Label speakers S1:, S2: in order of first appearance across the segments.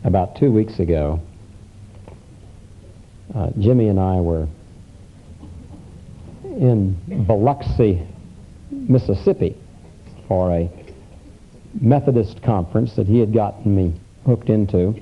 S1: about 2 weeks ago, Jimmy and I were in Biloxi, Mississippi, for a Methodist conference that he had gotten me hooked into.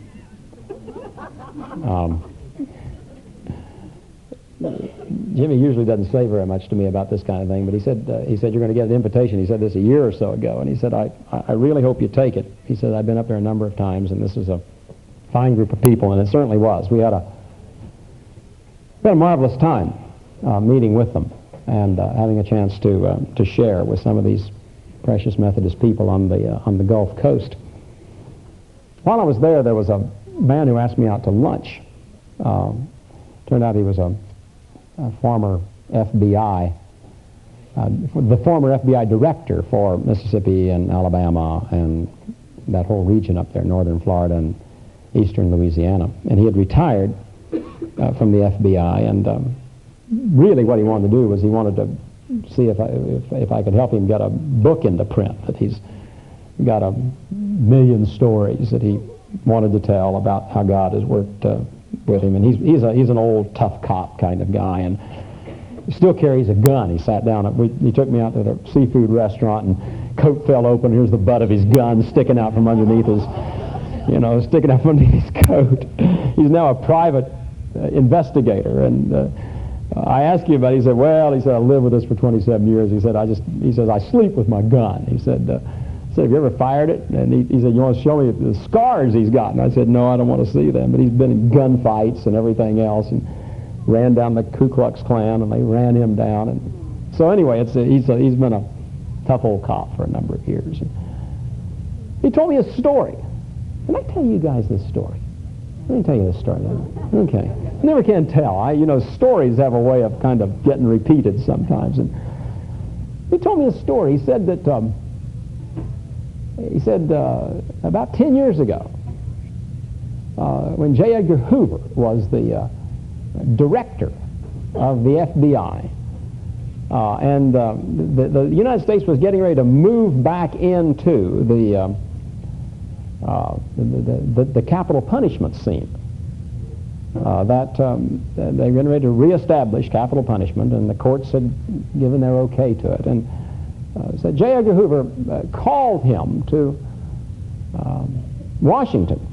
S1: Jimmy usually doesn't say very much to me about this kind of thing, but he said you're going to get an invitation. He said this a year or so ago, and he said, I really hope you take it. He said, I've been up there a number of times, and this is a fine group of people, and it certainly was. We had a marvelous time meeting with them and having a chance to share with some of these precious Methodist people on the Gulf Coast. While I was there was a man who asked me out to lunch. Turned out he was a former FBI, the former FBI director for Mississippi and Alabama and that whole region up there, northern Florida and eastern Louisiana. And he had retired from the FBI, and really what he wanted to do was he wanted to see if I could help him get a book into print. That he's got 1 million stories that he wanted to tell about how God has worked with him. And he's an old tough cop kind of guy, and he still carries a gun. He sat down. He took me out to the seafood restaurant, and coat fell open. Here's the butt of his gun sticking out from underneath his, sticking out from underneath his coat. He's now a private investigator, and I asked him about it. He said, I lived with this for 27 years. He said, I sleep with my gun. He said, have you ever fired it? And he said, you want to show me the scars he's got? And I said, no, I don't want to see them. But he's been in gunfights and everything else, and ran down the Ku Klux Klan, and they ran him down. And so anyway, he's been a tough old cop for a number of years. And he told me a story. Can I tell you guys this story? Let me tell you this story now. Okay. Never can tell. Stories have a way of kind of getting repeated sometimes. And he told me a story. He said that about 10 years ago, when J. Edgar Hoover was the director of the FBI, and the United States was getting ready to move back into the capital punishment scene. They were getting ready to reestablish capital punishment, and the courts had given their okay to it. And so J. Edgar Hoover called him to Washington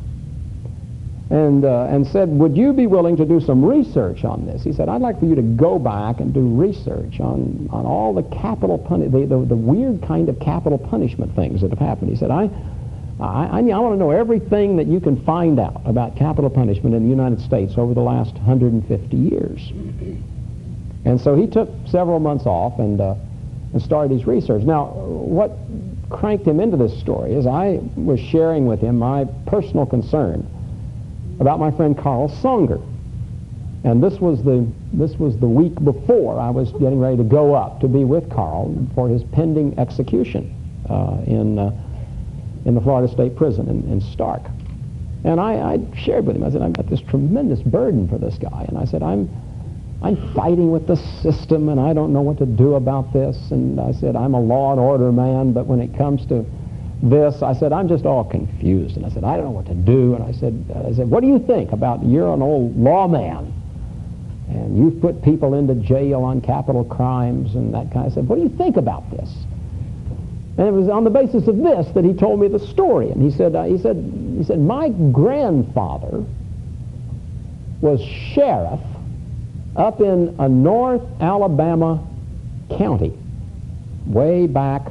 S1: and said, would you be willing to do some research on this? He said, I'd like for you to go back and do research on all the capital the weird kind of capital punishment things that have happened. He said, I want to know everything that you can find out about capital punishment in the United States over the last 150 years. And so he took several months off and started his research. Now, what cranked him into this story is I was sharing with him my personal concern about my friend Carl Songer. And this was the week before I was getting ready to go up to be with Carl for his pending execution in the Florida State Prison in Stark. And I shared with him, I said, I've got this tremendous burden for this guy. And I said, I'm fighting with the system, and I don't know what to do about this. And I said, I'm a law and order man, but when it comes to this, I said, I'm just all confused. And I said, I don't know what to do. And I said, what do you think about, you're an old lawman, and you've put people into jail on capital crimes and that kind of stuff. What do you think about this? And it was on the basis of this that he told me the story. And he said, my grandfather was sheriff up in a North Alabama county way back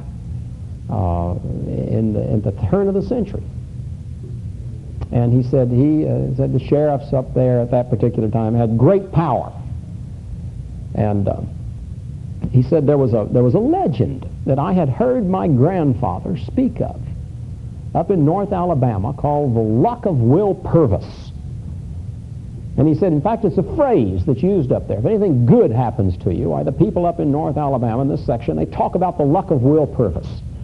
S1: in the turn of the century. And he said the sheriffs up there at that particular time had great power. And he said there was a legend that I had heard my grandfather speak of up in North Alabama called the Luck of Will Purvis. And he said, in fact, it's a phrase that's used up there. If anything good happens to you, why, the people up in North Alabama in this section, they talk about the luck of Will Purvis.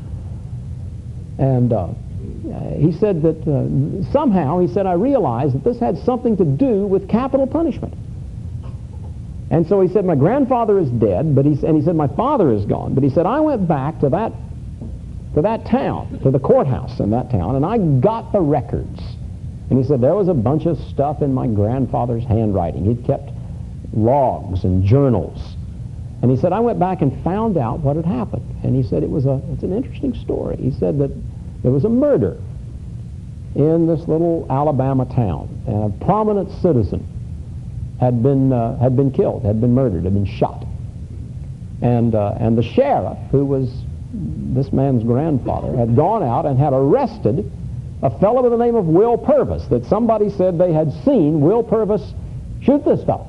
S1: And he said that somehow, he said, I realized that this had something to do with capital punishment. And so he said, my grandfather is dead, and he said, my father is gone. But he said, I went back to that town, to the courthouse in that town, and I got the records And he said, there was a bunch of stuff in my grandfather's handwriting. He'd kept logs and journals. And he said, I went back and found out what had happened. And he said, it's an interesting story. He said that there was a murder in this little Alabama town, and a prominent citizen had been killed, had been murdered, had been shot. And the sheriff, who was this man's grandfather, had gone out and had arrested a fellow by the name of Will Purvis, that somebody said they had seen Will Purvis shoot this fellow.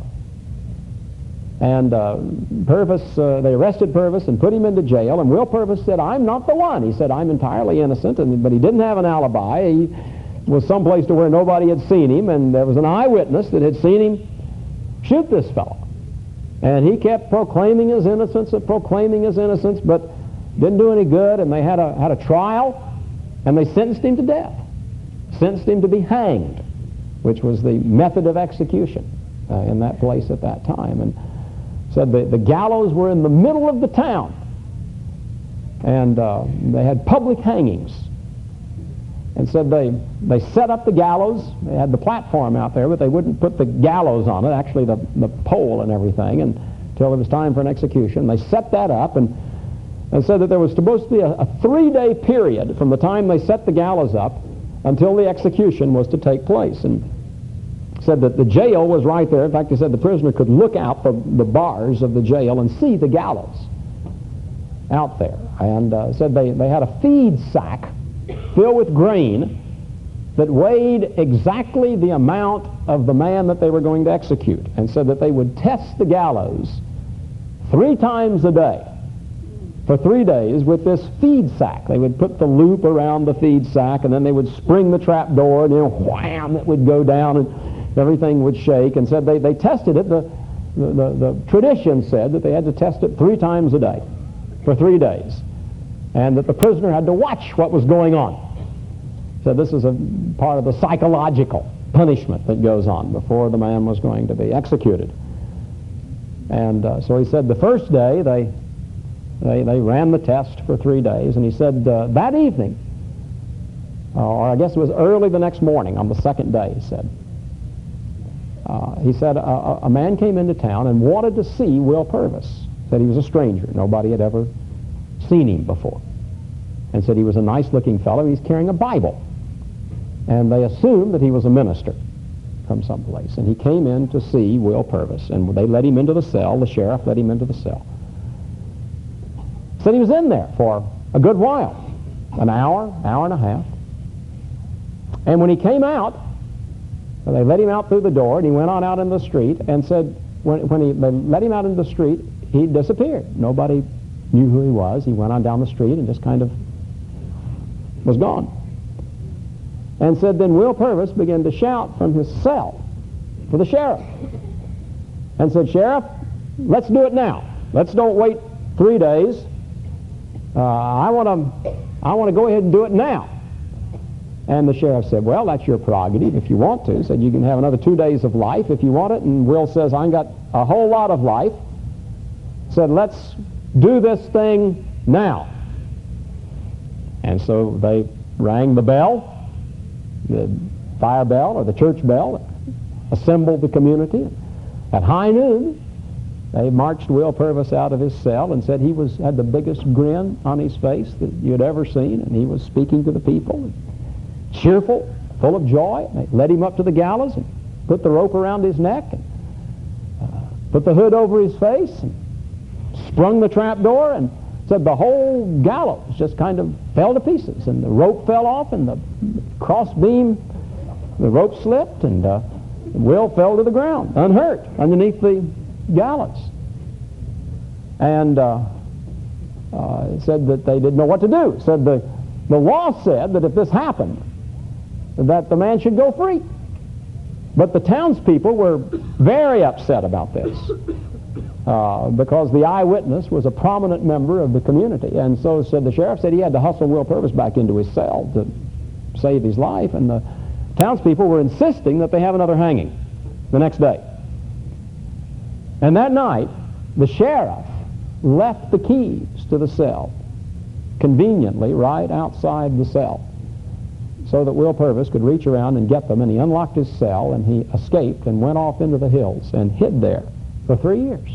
S1: And they arrested Purvis and put him into jail, and Will Purvis said, I'm not the one. He said, I'm entirely innocent, but he didn't have an alibi. He was someplace to where nobody had seen him, and there was an eyewitness that had seen him shoot this fellow. And he kept proclaiming his innocence but didn't do any good, and they had a trial, and they sentenced him to death, sentenced him to be hanged, which was the method of execution in that place at that time. And said the gallows were in the middle of the town, and they had public hangings. And said they set up the gallows. They had the platform out there, but they wouldn't put the gallows on it, actually the pole and everything, until it was time for an execution. They set that up and said that there was supposed to be a 3-day period from the time they set the gallows up until the execution was to take place. And said that the jail was right there. In fact, he said the prisoner could look out the bars of the jail and see the gallows out there. And said they had a feed sack filled with grain that weighed exactly the amount of the man that they were going to execute, and said that they would test the gallows 3 times a day for 3 days with this feed sack. They would put the loop around the feed sack, and then they would spring the trap door, and wham, it would go down, and everything would shake. And said they tested it. The tradition said that they had to test it 3 times a day for 3 days, and that the prisoner had to watch what was going on. So this is a part of the psychological punishment that goes on before the man was going to be executed. And so he said the first day they ran the test for 3 days, and he said that evening, or I guess it was early the next morning on the second day, he said a man came into town and wanted to see Will Purvis. Said he was a stranger. Nobody had ever seen him before. And said he was a nice-looking fellow. He's carrying a Bible. And they assumed that he was a minister from someplace. And he came in to see Will Purvis. And they let him into the cell. The sheriff let him into the cell. Said he was in there for a good while. An hour, hour and a half. And when he came out, they let him out through the door, and he went on out in the street, and said when they let him out into the street, he disappeared. Nobody knew who he was. He went on down the street and just kind of was gone. And said then Will Purvis began to shout from his cell for the sheriff. And said, Sheriff, let's do it now. Let's don't wait 3 days. I want to go ahead and do it now. And the sheriff said, well, that's your prerogative if you want to. He said, you can have another 2 days of life if you want it. And Will says, I got a whole lot of life. Said, let's do this thing now. And so they rang the bell, the fire bell or the church bell, assembled the community. At high noon, they marched Will Purvis out of his cell and said he had the biggest grin on his face that you'd ever seen, and he was speaking to the people, cheerful, full of joy. They led him up to the gallows and put the rope around his neck and put the hood over his face and sprung the trap door, and said the whole gallows just kind of fell to pieces, and the rope fell off, and the cross beam, the rope slipped, and Will fell to the ground unhurt underneath the gallows. And said that they didn't know what to do. Said the law said that if this happened, that the man should go free. But the townspeople were very upset about this because the eyewitness was a prominent member of the community. And so said the sheriff said he had to hustle Will Purvis back into his cell to save his life. And the townspeople were insisting that they have another hanging the next day. And that night, the sheriff left the keys to the cell conveniently right outside the cell. so that Will Purvis could reach around and get them, and he unlocked his cell, and he escaped and went off into the hills and hid there for 3 years,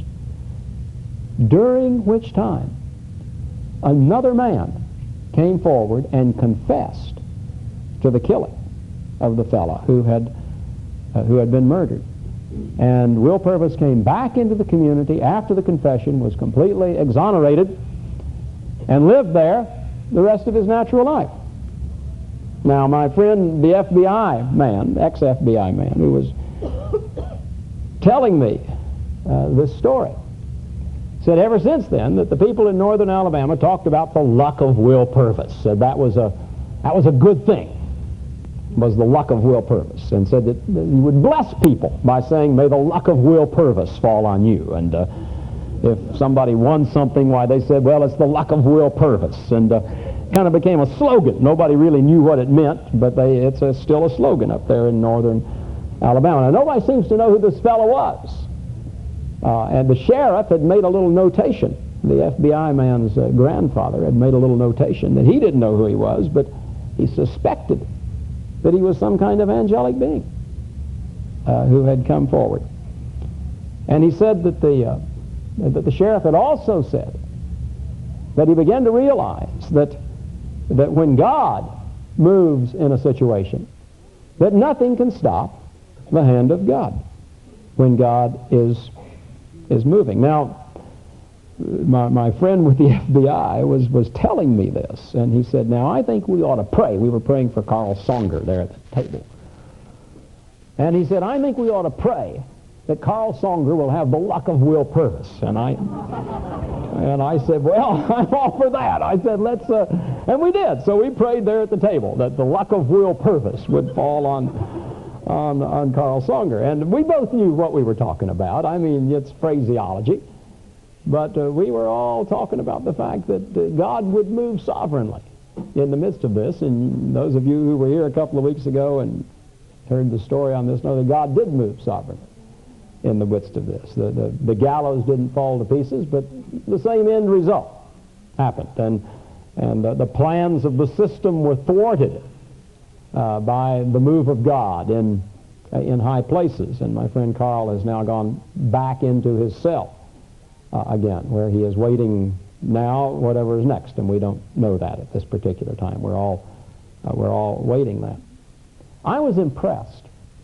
S1: during which time another man came forward and confessed to the killing of the fellow who had been murdered. And Will Purvis came back into the community after the confession, was completely exonerated, and lived there the rest of his natural life. Now, my friend, the FBI man, ex-FBI man, who was telling me this story, said ever since then that the people in northern Alabama talked about the luck of Will Purvis. Said that was a good thing, was the luck of Will Purvis, and said that you would bless people by saying, may the luck of Will Purvis fall on you. And if somebody won something, why, they said, well, it's the luck of Will Purvis. And kind of became a slogan. Nobody really knew what it meant, but it's still a slogan up there in northern Alabama. Now, nobody seems to know who this fellow was. And the sheriff had made a little notation. The FBI man's grandfather had made a little notation that he didn't know who he was, but he suspected that he was some kind of angelic being who had come forward. And he said that the sheriff had also said that he began to realize that when God moves in a situation, that nothing can stop the hand of God when God is moving. Now, my friend with the FBI was telling me this, and he said, now, I think we ought to pray. We were praying for Carl Songer there at the table. And he said, I think we ought to pray that Carl Songer will have the luck of Will Purvis. And I said, well, I'm all for that. I said, let's, and we did. So we prayed there at the table that the luck of Will Purvis would fall on Carl Songer. And we both knew what we were talking about. I mean, it's phraseology. But we were all talking about the fact that God would move sovereignly in the midst of this. And those of you who were here a couple of weeks ago and heard the story on this know that God did move sovereignly in the midst of this. The gallows didn't fall to pieces, but the same end result happened. And the plans of the system were thwarted by the move of God in high places. And my friend Carl has now gone back into his cell again, where he is waiting now whatever is next, and we don't know that at this particular time. We're all waiting that. I was impressed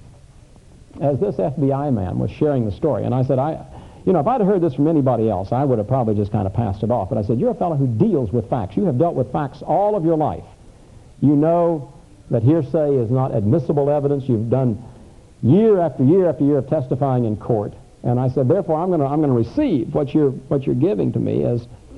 S1: as this FBI man was sharing the story, and I said, if I'd heard this from anybody else, I would have probably just kind of passed it off. But I said, you're a fellow who deals with facts. You have dealt with facts all of your life. You know that hearsay is not admissible evidence. You've done year after year after year of testifying in court. And I said, therefore, I'm going to receive what you're giving to me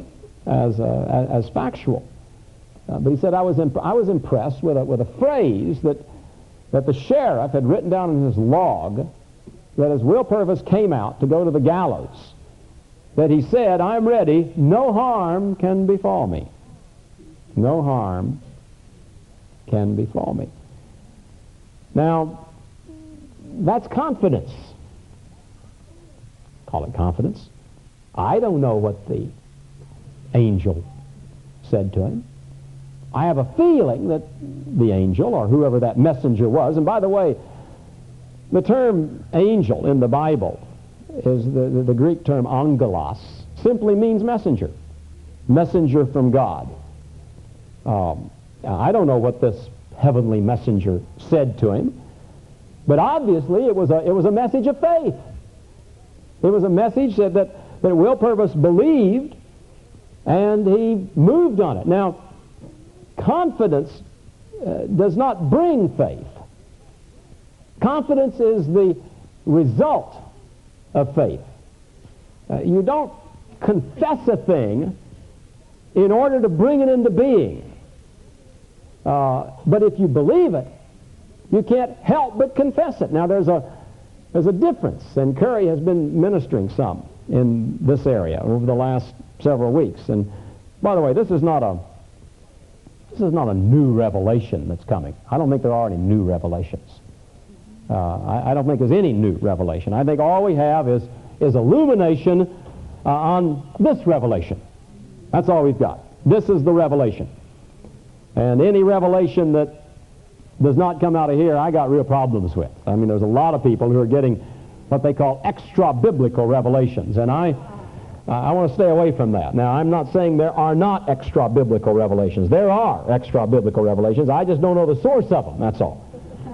S1: as factual. But he said, I was impressed with a phrase that the sheriff had written down in his log, that as Will Purvis came out to go to the gallows, that he said, I'm ready, no harm can befall me. No harm can befall me. Now, that's confidence. Call it confidence. I don't know what the angel said to him. I have a feeling that the angel, or whoever that messenger was, and by the way, the term angel in the Bible is the Greek term angelos, simply means messenger. Messenger from God. I don't know what this heavenly messenger said to him, but obviously it was a message of faith. It was a message that Will Purvis believed, and he moved on it. Now, confidence does not bring faith. Confidence is the result of faith. You don't confess a thing in order to bring it into being. But if you believe it, you can't help but confess it. Now, there's a difference, and Curry has been ministering some in this area over the last several weeks. And by the way, this is not a new revelation that's coming. I don't think there are any new revelations. I don't think there's any new revelation. I think all we have is illumination on this revelation. That's all we've got. This is the revelation. And any revelation that does not come out of here, I got real problems with. I mean, there's a lot of people who are getting what they call extra-biblical revelations, and I want to stay away from that. Now, I'm not saying there are not extra-biblical revelations. There are extra-biblical revelations. I just don't know the source of them, that's all.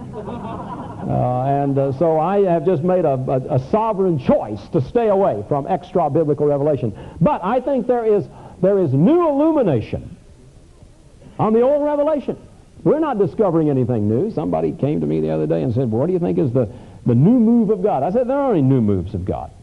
S1: So I have just made a sovereign choice to stay away from extra-biblical revelation. But I think there is new illumination on the old revelation. We're not discovering anything new. Somebody came to me the other day and said, well, what do you think is the new move of God? I said, there aren't any new moves of God.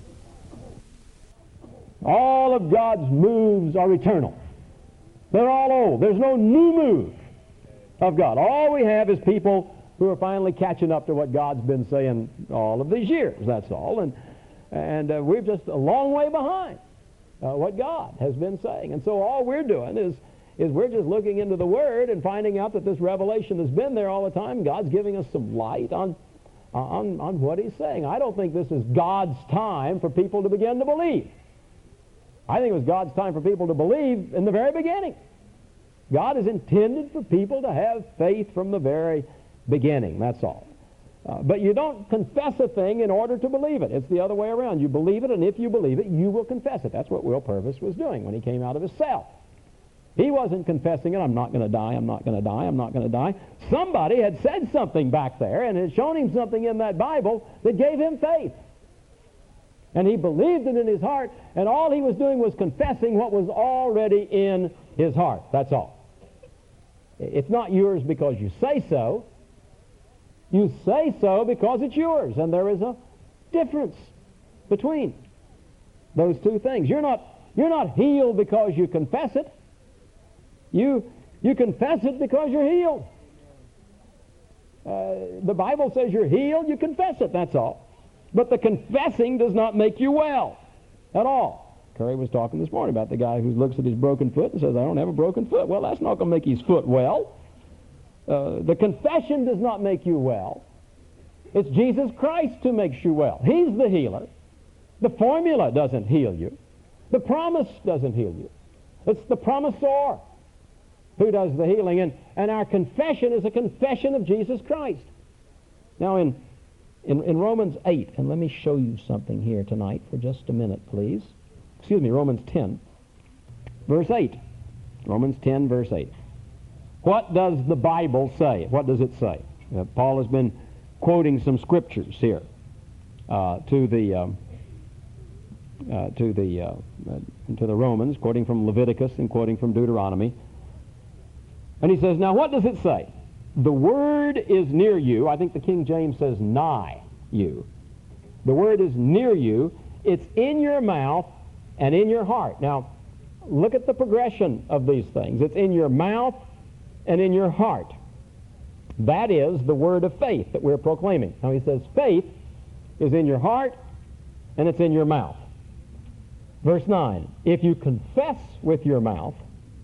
S1: All of God's moves are eternal. They're all old. There's no new move of God. All we have is people who are finally catching up to what God's been saying all of these years, that's all. And we're just a long way behind what God has been saying. And so all we're doing is we're just looking into the Word and finding out that this revelation has been there all the time. God's giving us some light on what He's saying. I don't think this is God's time for people to begin to believe. I think it was God's time for people to believe in the very beginning. God has intended for people to have faith from the very beginning, that's all. But you don't confess a thing in order to believe it. It's the other way around. You believe it, and if you believe it, you will confess it. That's what Will Purvis was doing when he came out of his cell. He wasn't confessing it, I'm not going to die, I'm not going to die, I'm not going to die. Somebody had said something back there and had shown him something in that Bible that gave him faith. And he believed it in his heart, and all he was doing was confessing what was already in his heart. That's all. It's not yours because you say so. You say so because it's yours, and there is a difference between those two things. You're not healed because you confess it. You confess it because you're healed. The Bible says you're healed, you confess it, that's all. But the confessing does not make you well at all. Curry was talking this morning about the guy who looks at his broken foot and says, I don't have a broken foot. Well, that's not going to make his foot well. The confession does not make you well. It's Jesus Christ who makes you well. He's the healer. The formula doesn't heal you. The promise doesn't heal you. It's the promisor who does the healing. And our confession is a confession of Jesus Christ. Now in Romans 8, and let me show you something here tonight for just a minute, please. Excuse me, Romans 10, verse 8. Romans 10, verse 8. What does the Bible say? What does it say? Paul has been quoting some scriptures here to the Romans, quoting from Leviticus and quoting from Deuteronomy. And he says, now what does it say? The word is near you. I think the King James says nigh you. The word is near you. It's in your mouth and in your heart. Now, look at the progression of these things. It's in your mouth and in your heart. That is the word of faith that we're proclaiming. Now he says faith is in your heart and it's in your mouth. Verse 9, if you confess with your mouth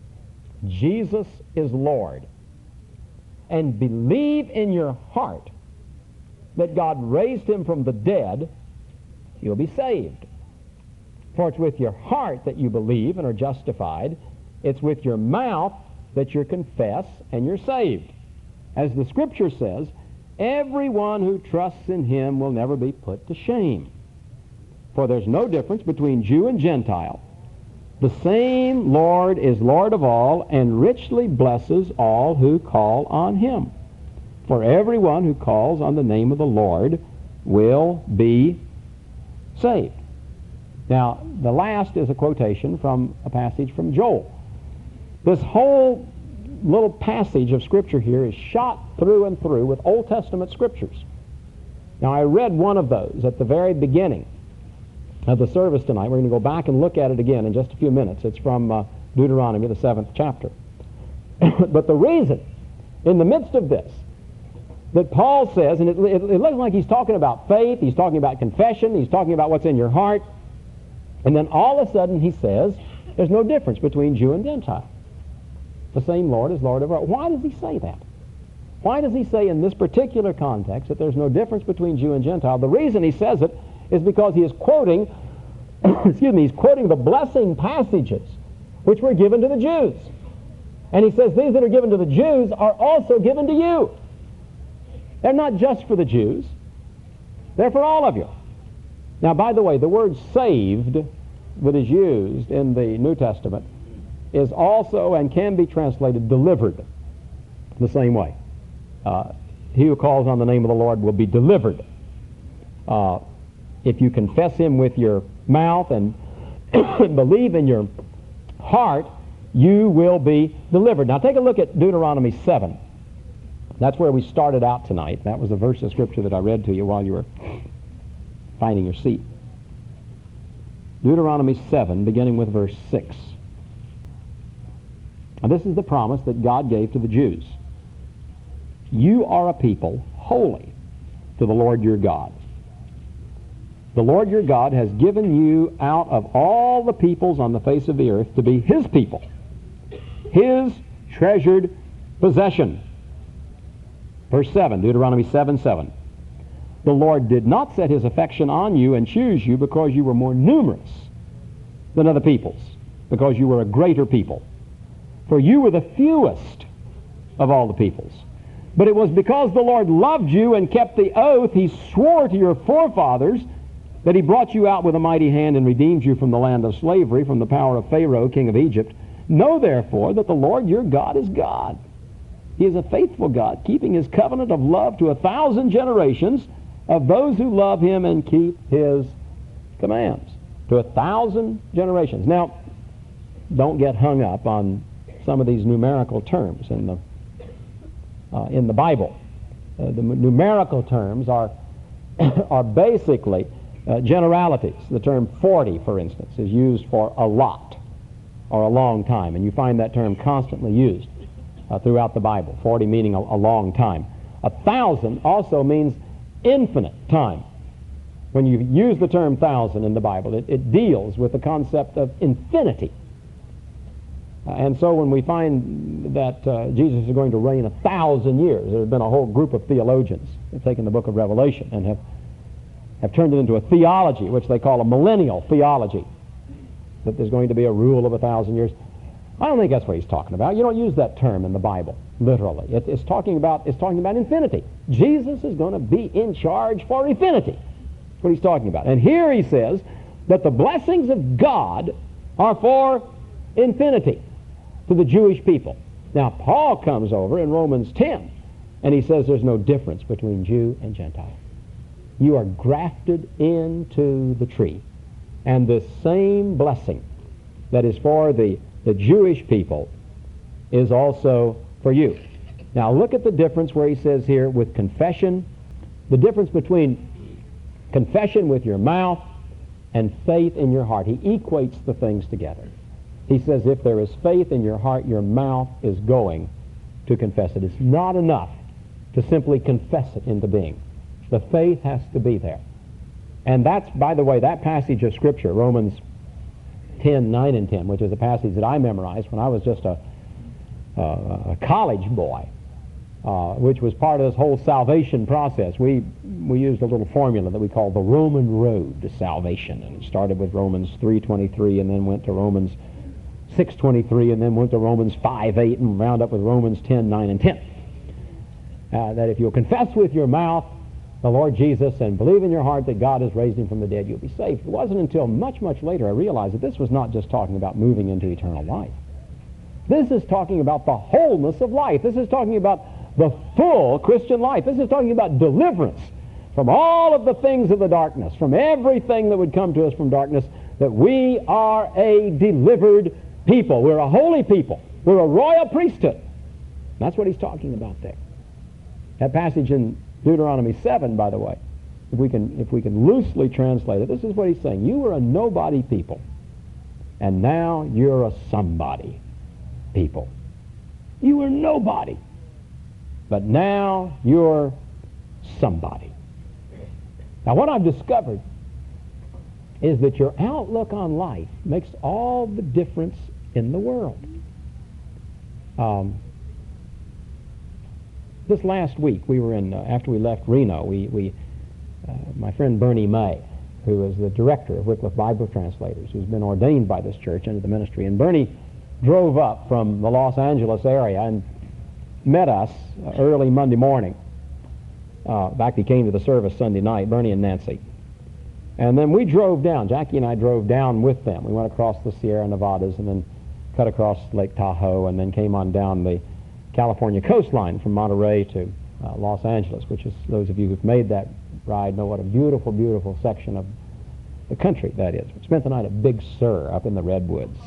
S1: Jesus is Lord and believe in your heart that God raised him from the dead, you'll be saved. For it's with your heart that you believe and are justified. It's with your mouth that you confess and you're saved. As the Scripture says, everyone who trusts in him will never be put to shame. For there's no difference between Jew and Gentile. The same Lord is Lord of all and richly blesses all who call on him. For everyone who calls on the name of the Lord will be saved. Now, the last is a quotation from a passage from Joel. This whole little passage of Scripture here is shot through and through with Old Testament Scriptures. Now, I read one of those at the very beginning of the service tonight. We're going to go back and look at it again in just a few minutes. It's from Deuteronomy, the 7th chapter. But the reason, in the midst of this, that Paul says, and it looks like he's talking about faith, he's talking about confession, he's talking about what's in your heart, and then all of a sudden he says, there's no difference between Jew and Gentile. The same Lord is Lord of all. Why does he say that? Why does he say in this particular context that there's no difference between Jew and Gentile? The reason he says it is because he is quoting, he's quoting the blessing passages which were given to the Jews. And he says these that are given to the Jews are also given to you. They're not just for the Jews. They're for all of you. Now, by the way, the word saved that is used in the New Testament is also and can be translated delivered the same way. He who calls on the name of the Lord will be delivered. If you confess him with your mouth and believe in your heart, you will be delivered. Now take a look at Deuteronomy 7. That's where we started out tonight. That was the verse of Scripture that I read to you while you were finding your seat. Deuteronomy 7, beginning with verse 6. Now this is the promise that God gave to the Jews. You are a people holy to the Lord your God. The Lord your God has given you out of all the peoples on the face of the earth to be his people, his treasured possession. Verse 7, Deuteronomy 7:7. The Lord did not set his affection on you and choose you because you were more numerous than other peoples, because you were a greater people. For you were the fewest of all the peoples. But it was because the Lord loved you and kept the oath he swore to your forefathers that he brought you out with a mighty hand and redeemed you from the land of slavery, from the power of Pharaoh, king of Egypt. Know therefore that the Lord your God is God. He is a faithful God, keeping his covenant of love to 1,000 generations of those who love him and keep his commands. To 1,000 generations. Now, don't get hung up on some of these numerical terms in the Bible. The numerical terms are basically generalities. The term 40, for instance, is used for a lot or a long time, and you find that term constantly used throughout the Bible, 40 meaning a long time. 1,000 also means infinite time. When you use the term 1,000 in the Bible, it deals with the concept of infinity. And so when we find that Jesus is going to reign 1,000 years, there's been a whole group of theologians that have taken the book of Revelation and have turned it into a theology, which they call a millennial theology, that there's going to be a rule of 1,000 years. I don't think that's what he's talking about. You don't use that term in the Bible, literally. It's talking about infinity. Jesus is going to be in charge for infinity. That's what he's talking about. And here he says that the blessings of God are for infinity to the Jewish people. Now, Paul comes over in Romans 10, and he says there's no difference between Jew and Gentile. You are grafted into the tree. And the same blessing that is for the Jewish people is also for you. Now look at the difference where he says here with confession, the difference between confession with your mouth and faith in your heart. He equates the things together. He says if there is faith in your heart, your mouth is going to confess it. It's not enough to simply confess it into being. The faith has to be there. And that's, by the way, that passage of Scripture, Romans 10, 9 and 10, which is a passage that I memorized when I was just a college boy, which was part of this whole salvation process. We used a little formula that we called the Roman road to salvation, and it started with Romans 3:23 and then went to Romans 6:23 and then went to Romans 5:8 and wound up with Romans 10, 9 and 10. That if you'll confess with your mouth the Lord Jesus and believe in your heart that God has raised him from the dead, you'll be saved. It wasn't until much, much later I realized that this was not just talking about moving into eternal life. This is talking about the wholeness of life. This is talking about the full Christian life. This is talking about deliverance from all of the things of the darkness, from everything that would come to us from darkness, that we are a delivered people. We're a holy people. We're a royal priesthood. That's what he's talking about there. That passage in Deuteronomy 7, by the way, if we can loosely translate it, this is what he's saying. You were a nobody people, and now you're a somebody people. You were nobody, but now you're somebody. Now what I've discovered is that your outlook on life makes all the difference in the world. This last week, we were in, after we left Reno, my friend Bernie May, who is the director of Wycliffe Bible Translators, who's been ordained by this church into the ministry, and Bernie drove up from the Los Angeles area and met us early Monday morning In fact, he came to the service Sunday night, Bernie and Nancy. And then we drove down. Jackie and I drove down with them. We went across the Sierra Nevadas and then cut across Lake Tahoe and then came on down the California coastline from Monterey to Los Angeles, which is, those of you who've made that ride know what a beautiful, beautiful section of the country that is. We spent the night at Big Sur up in the Redwoods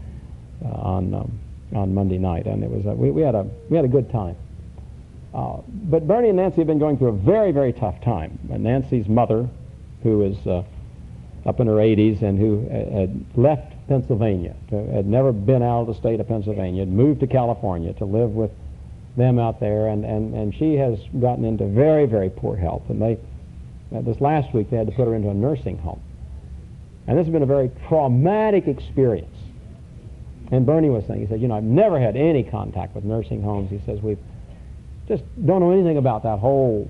S1: on Monday night, and it was we had a good time. But Bernie and Nancy have been going through a very, very tough time. Nancy's mother, who is up in her 80s and who had left Pennsylvania, had never been out of the state of Pennsylvania, had moved to California to live with them out there, and she has gotten into very, very poor health. And this last week they had to put her into a nursing home. And this has been a very traumatic experience. And Bernie was saying, he said, I've never had any contact with nursing homes. He says, we just don't know anything about that whole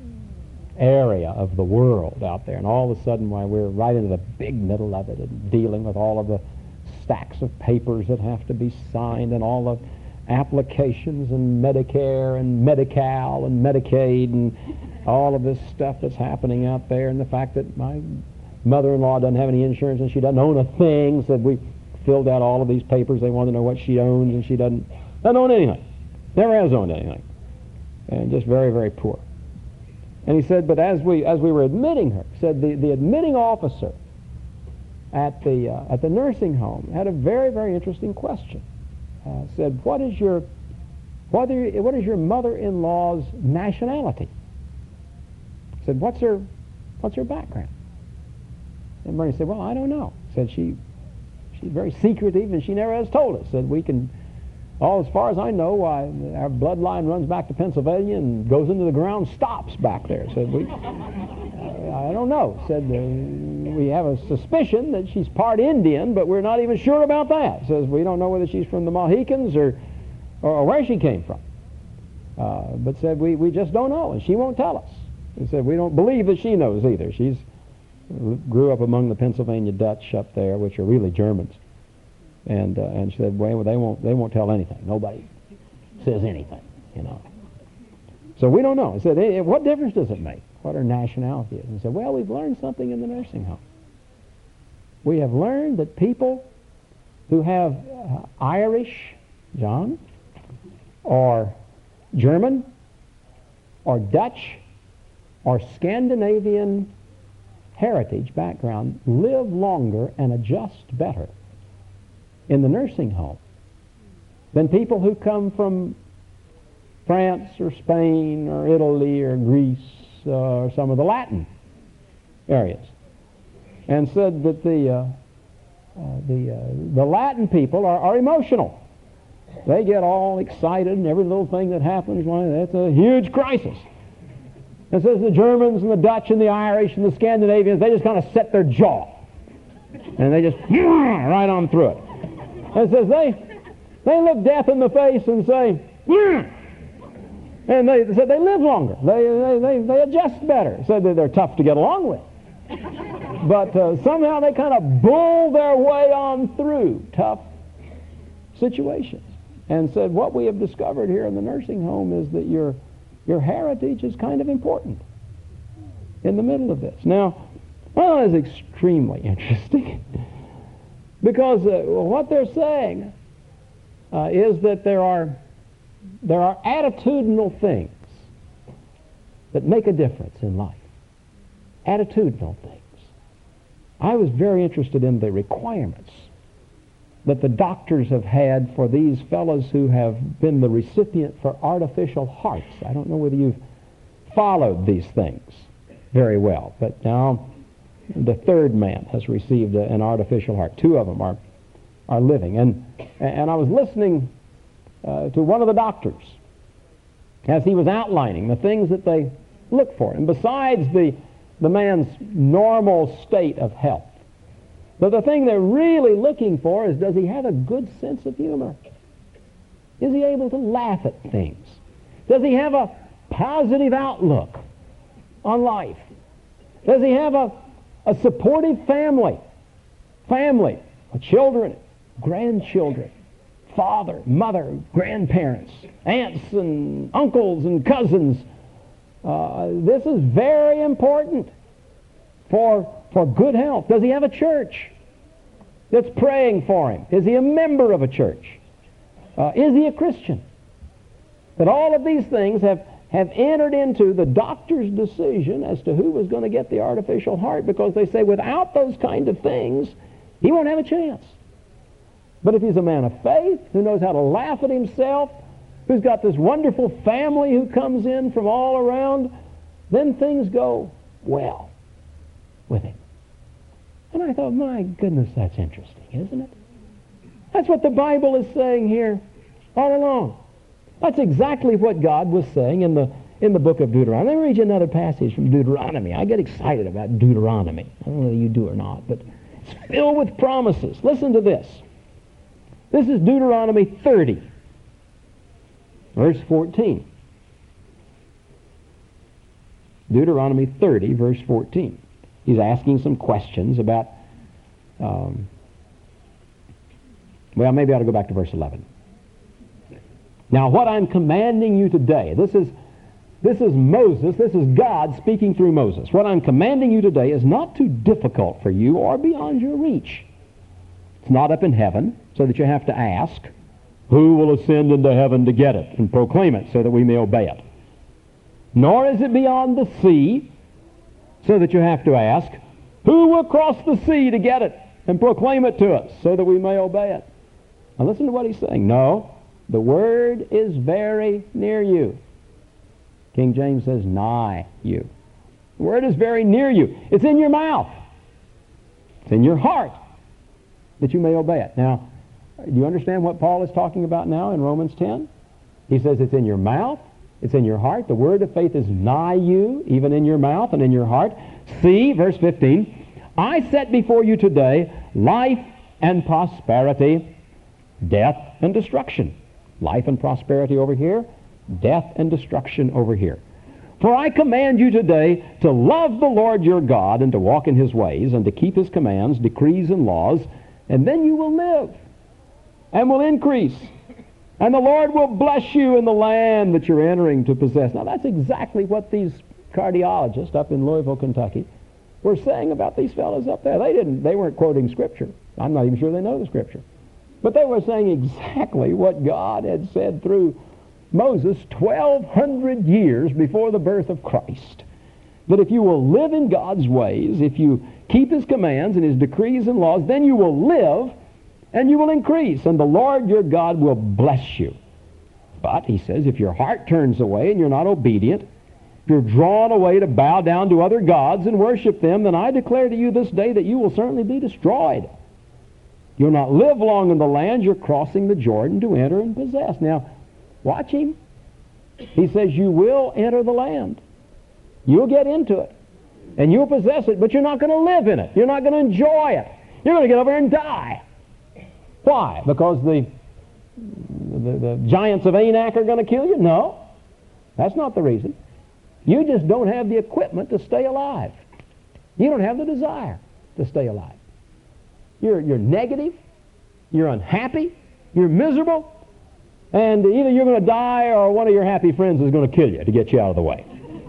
S1: area of the world out there. And all of a sudden, why, we're right into the big middle of it and dealing with all of the stacks of papers that have to be signed and all the applications and Medicare and Medi-Cal and Medicaid and all of this stuff that's happening out there, and the fact that my mother-in-law doesn't have any insurance and she doesn't own a thing. Said we filled out all of these papers. They wanted to know what she owns, and she doesn't own anything. Never has owned anything. And just very, very poor. And he said, but as we were admitting her, said the admitting officer at the nursing home had a very, very interesting question. Said, what is your mother-in-law's nationality? Said, what's her background? And Bernie said, well, I don't know. Said she's very secretive and she never has told us. Said as far as I know, our bloodline runs back to Pennsylvania and goes into the ground, stops back there. Said I don't know. Said we have a suspicion that she's part Indian, but we're not even sure about that. Says we don't know whether she's from the Mohicans or where she came from. But said we just don't know, and she won't tell us. He said we don't believe that she knows either. She's grew up among the Pennsylvania Dutch up there, which are really Germans. And she said, well, they won't tell anything. Nobody says anything, So we don't know. I said, hey, what difference does it make what her nationality is? And he said, well, we've learned something in the nursing home. We have learned that people who have Irish, John, or German, or Dutch, or Scandinavian heritage background live longer and adjust better in the nursing home than people who come from France or Spain or Italy or Greece or some of the Latin areas, and said that the Latin people are emotional. They get all excited, and every little thing that happens, that's a huge crisis. And says the Germans and the Dutch and the Irish and the Scandinavians, they just kind of set their jaw, and they just right on through it. And says they look death in the face and say, and they said they live longer. They adjust better. Said that they're tough to get along with, but somehow they kind of bull their way on through tough situations. And said what we have discovered here in the nursing home is that your heritage is kind of important in the middle of this. Now, well, it's extremely interesting. Because what they're saying is that there are attitudinal things that make a difference in life. Attitudinal things. I was very interested in the requirements that the doctors have had for these fellows who have been the recipient for artificial hearts. I don't know whether you've followed these things very well, but now the third man has received an artificial heart. Two of them are living. And I was listening to one of the doctors as he was outlining the things that they look for. And besides the man's normal state of health, but the thing they're really looking for is, does he have a good sense of humor? Is he able to laugh at things? Does he have a positive outlook on life? Does he have a supportive family, children, grandchildren, father, mother, grandparents, aunts and uncles and cousins, This is very important for good health. Does he have a church that's praying for him? Is he a member of a church? Is he a Christian? But all of these things have entered into the doctor's decision as to who was going to get the artificial heart, because they say without those kind of things, he won't have a chance. But if he's a man of faith, who knows how to laugh at himself, who's got this wonderful family who comes in from all around, then things go well with him. And I thought, my goodness, that's interesting, isn't it? That's what the Bible is saying here all along. That's exactly what God was saying in the book of Deuteronomy. Let me read you another passage from Deuteronomy. I get excited about Deuteronomy. I don't know whether you do or not, but it's filled with promises. Listen to this. This is Deuteronomy 30, verse 14. Deuteronomy 30, verse 14. He's asking some questions about, well, maybe I ought to go back to verse 11. Now, what I'm commanding you today, this is Moses, this is God speaking through Moses. What I'm commanding you today is not too difficult for you or beyond your reach. It's not up in heaven, so that you have to ask, who will ascend into heaven to get it and proclaim it so that we may obey it? Nor is it beyond the sea, so that you have to ask, who will cross the sea to get it and proclaim it to us so that we may obey it? Now listen to what he's saying. No, the word is very near you. King James says, nigh you. The word is very near you. It's in your mouth. It's in your heart, that you may obey it. Now, do you understand what Paul is talking about now in Romans 10? He says it's in your mouth, it's in your heart. The word of faith is nigh you, even in your mouth and in your heart. See, verse 15, I set before you today life and prosperity, death and destruction. Life and prosperity over here, death and destruction over here. For I command you today to love the Lord your God and to walk in his ways and to keep his commands, decrees, and laws, and then you will live and will increase. And the Lord will bless you in the land that you're entering to possess. Now that's exactly what these cardiologists up in Louisville, Kentucky were saying about these fellows up there. They weren't quoting Scripture. I'm not even sure they know the Scripture. But they were saying exactly what God had said through Moses 1,200 years before the birth of Christ. That if you will live in God's ways, if you keep his commands and his decrees and laws, then you will live and you will increase, and the Lord your God will bless you. But, he says, if your heart turns away and you're not obedient, if you're drawn away to bow down to other gods and worship them, then I declare to you this day that you will certainly be destroyed. You'll not live long in the land you're crossing the Jordan to enter and possess. Now, watch him. He says you will enter the land. You'll get into it. And you'll possess it, but you're not going to live in it. You're not going to enjoy it. You're going to get over and die. Why? Because the giants of Anak are going to kill you? No. That's not the reason. You just don't have the equipment to stay alive. You don't have the desire to stay alive. You're negative, you're unhappy, you're miserable, and either you're going to die or one of your happy friends is going to kill you to get you out of the way.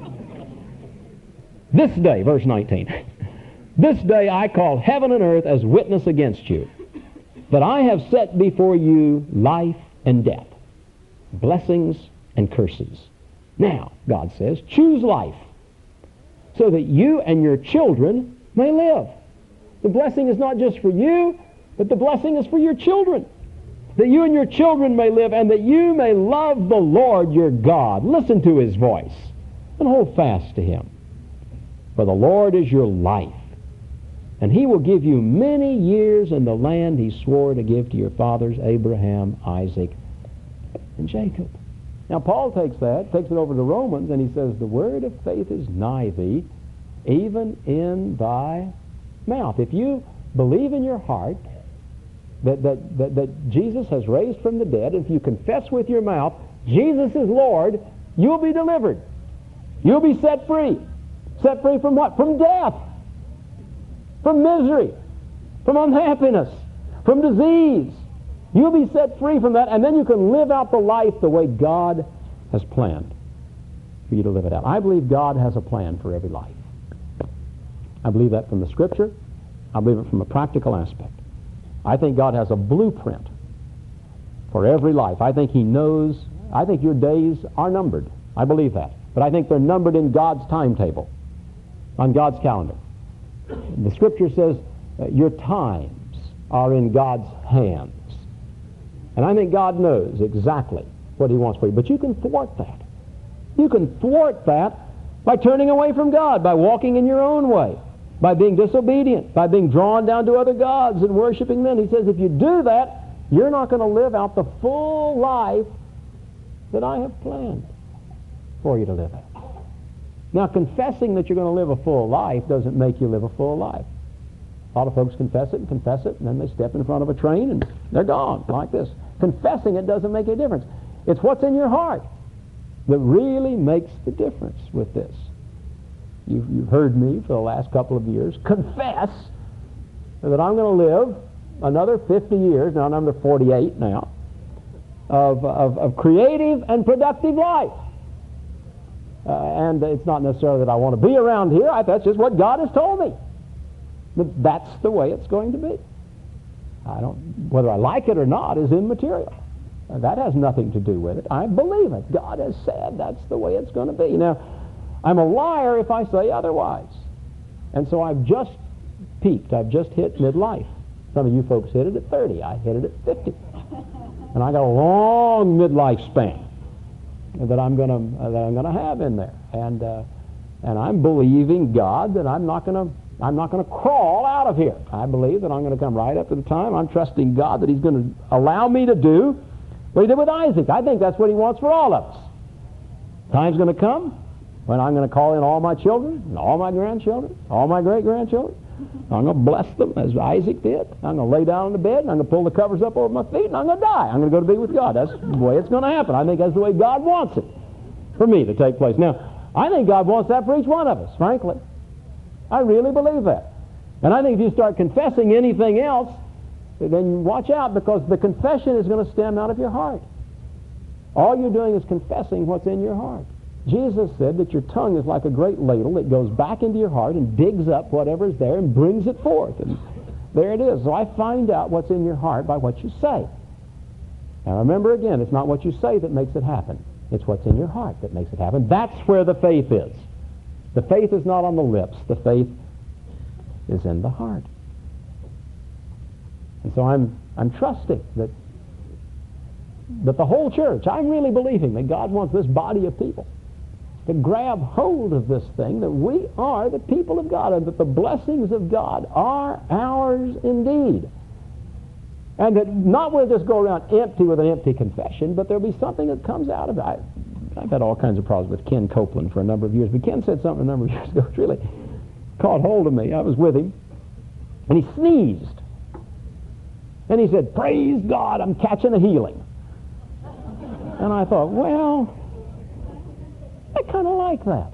S1: This day, verse 19, this day I call heaven and earth as witness against you, that I have set before you life and death, blessings and curses. Now, God says, choose life, so that you and your children may live. The blessing is not just for you, but the blessing is for your children. That you and your children may live, and that you may love the Lord your God. Listen to his voice, and hold fast to him. For the Lord is your life, and he will give you many years in the land he swore to give to your fathers, Abraham, Isaac, and Jacob. Now Paul takes it over to Romans, and he says, the word of faith is nigh thee, even in thy mouth. If you believe in your heart that Jesus has raised from the dead, if you confess with your mouth Jesus is Lord, you'll be delivered. You'll be set free. Set free from what? From death, from misery, from unhappiness, from disease. You'll be set free from that, and then you can live out the life the way God has planned. for you to live it out. I believe God has a plan for every life. I believe that from the Scripture. I believe it from a practical aspect. I think God has a blueprint for every life. I think He knows, I think your days are numbered. I believe that. But I think they're numbered in God's timetable, on God's calendar. The Scripture says your times are in God's hands. And I think God knows exactly what He wants for you. But you can thwart that. You can thwart that by turning away from God, by walking in your own way, by being disobedient, by being drawn down to other gods and worshiping them. He says if you do that, you're not going to live out the full life that I have planned for you to live out. Now, confessing that you're going to live a full life doesn't make you live a full life. A lot of folks confess it, and then they step in front of a train and they're gone, like this. Confessing it doesn't make a difference. It's what's in your heart that really makes the difference with this. You've heard me for the last couple of years confess that I'm going to live another 50 years, now I'm number 48 now, of creative and productive life. And it's not necessarily that I want to be around here. That's just what God has told me. But that's the way it's going to be. Whether I like it or not is immaterial. That has nothing to do with it. I believe it. God has said that's the way it's going to be. Now, I'm a liar if I say otherwise. And so I've just peaked. I've just hit midlife. Some of you folks hit it at 30. I hit it at 50. And I got a long midlife span that I'm going to have in there. And I'm believing God that I'm not going to crawl out of here. I believe that I'm going to come right up to the time. I'm trusting God that He's going to allow me to do what He did with Isaac. I think that's what He wants for all of us. Time's going to come when I'm going to call in all my children, and all my grandchildren, all my great-grandchildren. I'm going to bless them as Isaac did. I'm going to lay down in the bed, and I'm going to pull the covers up over my feet, and I'm going to die. I'm going to go to be with God. That's the way it's going to happen. I think that's the way God wants it for me to take place. Now, I think God wants that for each one of us, frankly. I really believe that. And I think if you start confessing anything else, then watch out, because the confession is going to stem out of your heart. All you're doing is confessing what's in your heart. Jesus said that your tongue is like a great ladle that goes back into your heart and digs up whatever's there and brings it forth. And there it is. So I find out what's in your heart by what you say. Now remember again, it's not what you say that makes it happen. It's what's in your heart that makes it happen. That's where the faith is. The faith is not on the lips. The faith is in the heart. And so I'm trusting that the whole church, I'm really believing that God wants this body of people to grab hold of this thing, that we are the people of God, and that the blessings of God are ours indeed. And that not we'll just go around empty with an empty confession, but there'll be something that comes out of it. I've had all kinds of problems with Ken Copeland for a number of years, but Ken said something a number of years ago that really caught hold of me. I was with him, and he sneezed. And he said, "Praise God, I'm catching a healing." And I thought, well, I kind of like that.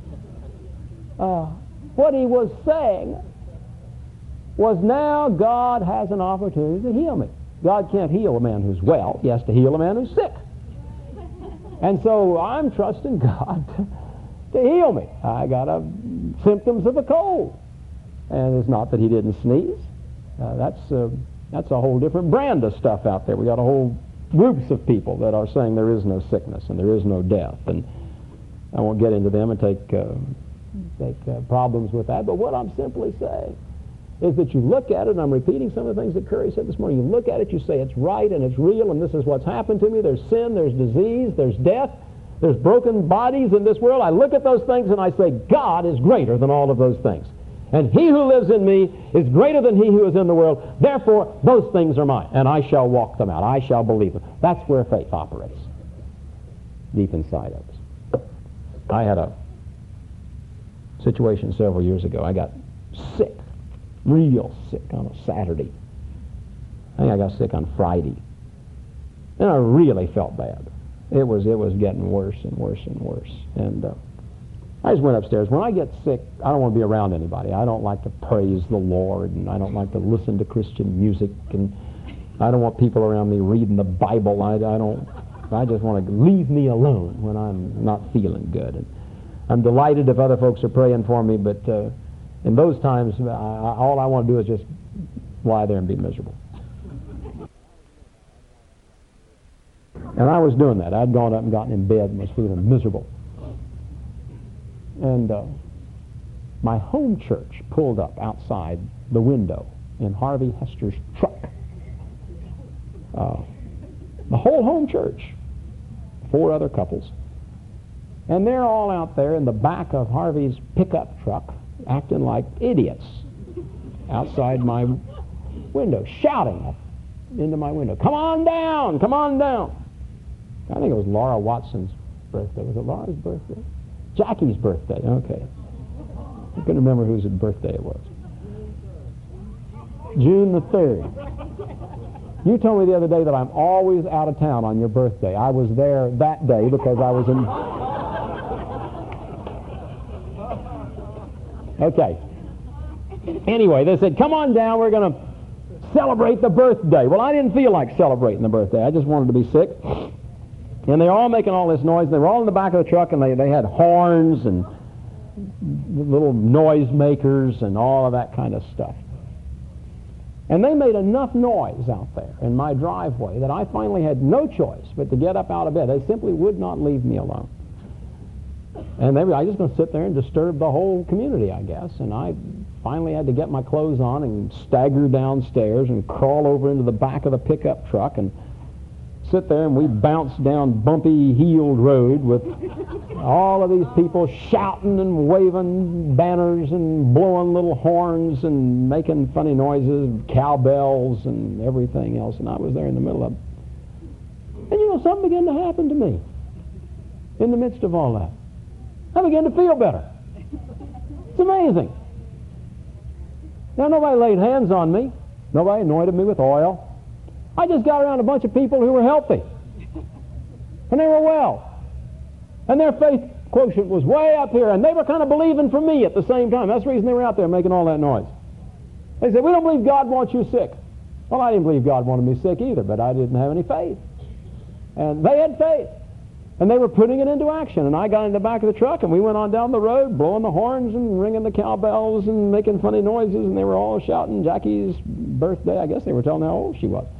S1: What he was saying was, now God has an opportunity to heal me. God can't heal a man who's well. He has to heal a man who's sick. And so I'm trusting God to heal me. I got symptoms of a cold. And it's not that he didn't sneeze. That's a whole different brand of stuff out there. We got a whole groups of people that are saying there is no sickness and there is no death. And I won't get into them and take problems with that. But what I'm simply saying is that you look at it, and I'm repeating some of the things that Curry said this morning. You look at it, you say it's right and it's real, and this is what's happened to me. There's sin, there's disease, there's death, there's broken bodies in this world. I look at those things and I say, God is greater than all of those things. And he who lives in me is greater than he who is in the world. Therefore, those things are mine, and I shall walk them out. I shall believe them. That's where faith operates, deep inside of us. I had a situation several years ago. I got sick, real sick on a Saturday. I think I got sick on Friday. And I really felt bad. It was getting worse and worse and worse. And I just went upstairs. When I get sick, I don't want to be around anybody. I don't like to praise the Lord, and I don't like to listen to Christian music, and I don't want people around me reading the Bible. I don't I just want to leave me alone when I'm not feeling good. And I'm delighted if other folks are praying for me, but in those times, all I want to do is just lie there and be miserable. And I was doing that. I'd gone up and gotten in bed and was feeling miserable. And my home church pulled up outside the window in Harvey Hester's truck. The whole home church, 4 other couples. And they're all out there in the back of Harvey's pickup truck acting like idiots outside my window, shouting into my window, "Come on down, come on down." I think it was Laura Watson's birthday. Was it Laura's birthday? Jackie's birthday, okay. I couldn't remember whose birthday it was. June the 3rd. You told me the other day that I'm always out of town on your birthday. I was there that day because I was in... Okay. Anyway, they said, "Come on down, we're going to celebrate the birthday." Well, I didn't feel like celebrating the birthday. I just wanted to be sick. And they were all making all this noise. They were all in the back of the truck, and they had horns and little noise makers and all of that kind of stuff. And they made enough noise out there in my driveway that I finally had no choice but to get up out of bed. They simply would not leave me alone. And I was just going to sit there and disturb the whole community, I guess. And I finally had to get my clothes on and stagger downstairs and crawl over into the back of the pickup truck and sit there, and we bounced down bumpy heeled road with all of these people shouting and waving banners and blowing little horns and making funny noises, cowbells and everything else, and I was there in the middle of it. And you know, something began to happen to me in the midst of all that. I began to feel better. It's amazing. Now, nobody laid hands on me. Nobody anointed me with oil. I just got around a bunch of people who were healthy. And they were well. And their faith quotient was way up here, and they were kind of believing for me at the same time. That's the reason they were out there making all that noise. They said, "We don't believe God wants you sick." Well, I didn't believe God wanted me sick either, but I didn't have any faith. And they had faith. And they were putting it into action. And I got in the back of the truck, and we went on down the road, blowing the horns and ringing the cowbells and making funny noises, and they were all shouting Jackie's birthday. I guess they were telling how old she was.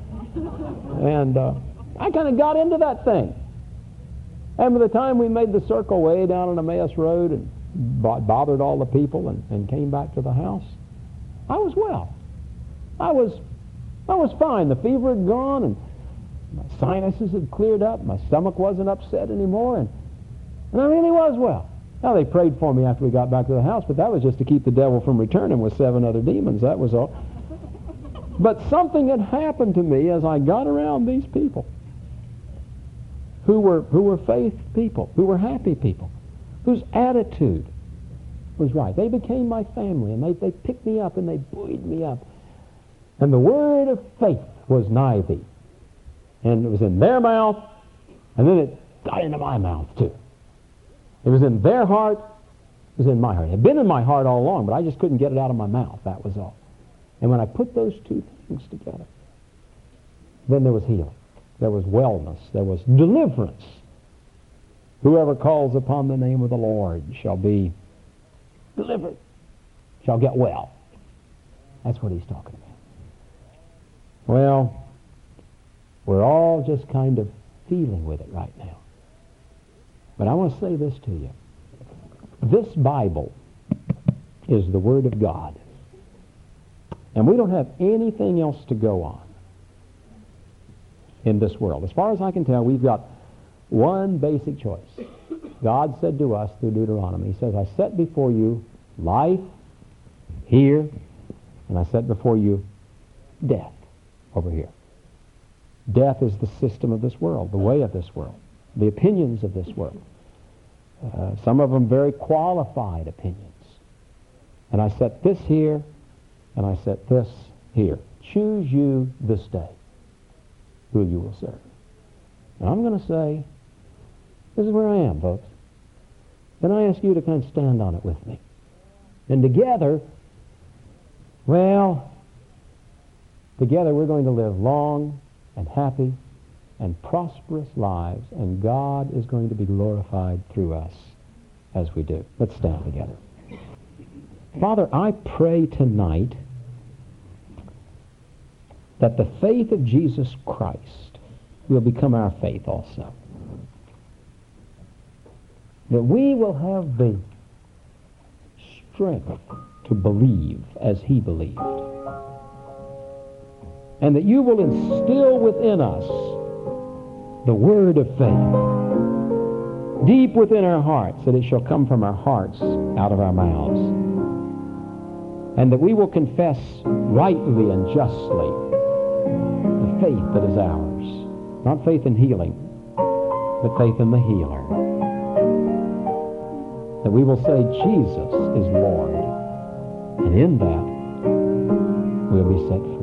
S1: And I kind of got into that thing. And by the time we made the circle way down on Emmaus Road and bothered all the people and came back to the house, I was well. I was fine. The fever had gone, and my sinuses had cleared up. My stomach wasn't upset anymore, and I really was well. Now, they prayed for me after we got back to the house, but that was just to keep the devil from returning with 7 other demons. That was all. But something had happened to me as I got around these people who were faith people, who were happy people, whose attitude was right. They became my family, and they picked me up and they buoyed me up. And the word of faith was nigh thee. And it was in their mouth, and then it got into my mouth too. It was in their heart, it was in my heart. It had been in my heart all along, but I just couldn't get it out of my mouth, that was all. And when I put those two things together, then there was healing. There was wellness. There was deliverance. Whoever calls upon the name of the Lord shall be delivered, shall get well. That's what he's talking about. Well, we're all just kind of feeling with it right now. But I want to say this to you. This Bible is the Word of God. And we don't have anything else to go on in this world. As far as I can tell, we've got one basic choice. God said to us through Deuteronomy, he says, "I set before you life here, and I set before you death over here." Death is the system of this world, the way of this world, the opinions of this world. Some of them very qualified opinions. And I set this here, and I set this here. Choose you this day who you will serve. And I'm going to say, this is where I am, folks. And I ask you to kind of stand on it with me. And together, well, together we're going to live long and happy and prosperous lives, and God is going to be glorified through us as we do. Let's stand together. Father, I pray tonight that the faith of Jesus Christ will become our faith also. That we will have the strength to believe as he believed. And that you will instill within us the word of faith, deep within our hearts, that it shall come from our hearts out of our mouths. And that we will confess rightly and justly the faith that is ours. Not faith in healing, but faith in the healer. That we will say Jesus is Lord. And in that, we'll be set free.